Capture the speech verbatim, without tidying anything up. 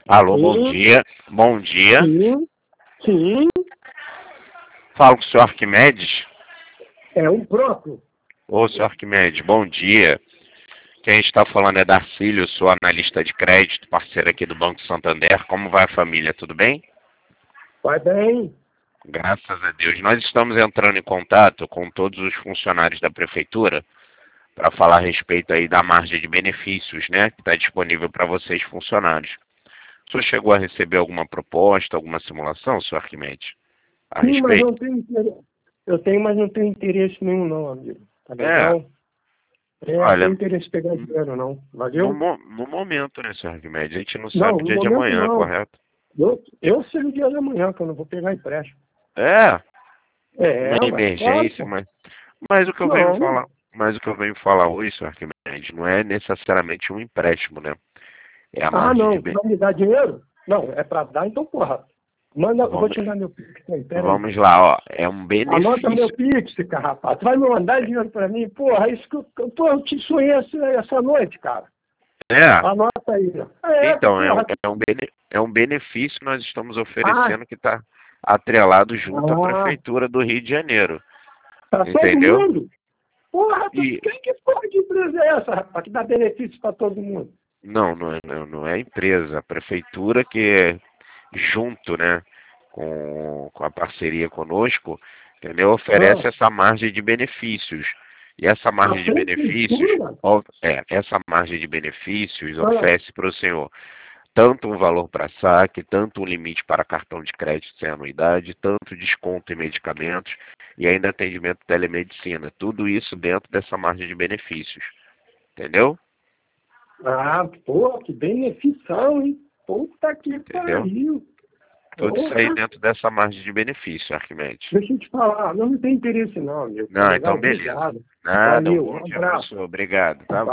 Alô, bom Sim, dia. Bom dia. sim, sim, Falo com o senhor Arquimedes. é um próprio. Ô, senhor Arquimedes, bom dia. Quem está falando é Darcílio, sou analista de crédito, parceiro aqui do Banco Santander. Como vai a família? Tudo bem? Vai bem. Graças a Deus. Nós estamos entrando em contato com todos os funcionários da prefeitura para falar a respeito aí da margem de benefícios, né, que está disponível para vocês funcionários. O senhor chegou a receber alguma proposta, alguma simulação, senhor Arquimedes, a Sim, mas respeito? não tenho interesse. Eu tenho, mas não tenho interesse nenhum não, amigo. Tá É, legal? É, não tenho olha, interesse em pegar dinheiro não. no, Valeu? mo- no momento, né, senhor Arquimedes, a gente não Não, sabe o no dia de momento amanhã, não. correto? Eu, eu sei o dia da manhã, que eu não vou pegar empréstimo. É, uma É, ué, claro, emergência, pô. mas, mas o que eu venho Não. falar, mas o que eu venho falar hoje, senhor Arquimedes, não é necessariamente um empréstimo, né? É a Ah, margem de não. ben... Vai me dar dinheiro? Não, é pra dar, então porra. Manda, eu vou Vamos, te dar meu Pix aí, peraí. vamos lá, ó, é um Anota meu benefício. Pix, cara, rapaz. Tu vai me mandar dinheiro pra mim? Porra, isso que eu, eu, pô, eu te sonhei essa, essa noite, cara. É, Anota aí. É, então, é um, porra. é um, bene, é um benefício que nós estamos Ah, oferecendo que está atrelado junto à ah, Prefeitura do Rio de Janeiro, pra todo entendeu? mundo. Porra, tu, E quem que porra de empresa é essa, rapaz, que dá benefício pra todo mundo? não, não é, não, não é a empresa, a Prefeitura que é junto, né, com, com a parceria conosco, entendeu? Ah, Oferece essa margem de benefícios. E essa a margem de benefícios, prefeitura? ó, é, essa margem de benefícios Ah, oferece para o senhor tanto um valor para saque, tanto um limite para cartão de crédito sem anuidade, tanto desconto em medicamentos e ainda atendimento telemedicina. Tudo isso dentro dessa margem de benefícios, entendeu? ah, porra, que benefício, hein? Puta que Entendeu? pariu. Tudo isso aí Porra. dentro dessa margem de benefício, Arquimedes. Deixa eu te falar, não, não tem interesse não, amigo. Tá Não, legal? então beleza. Obrigado. Nada, um Valeu, bom um dia para o abraço. senhor. Obrigado, tá?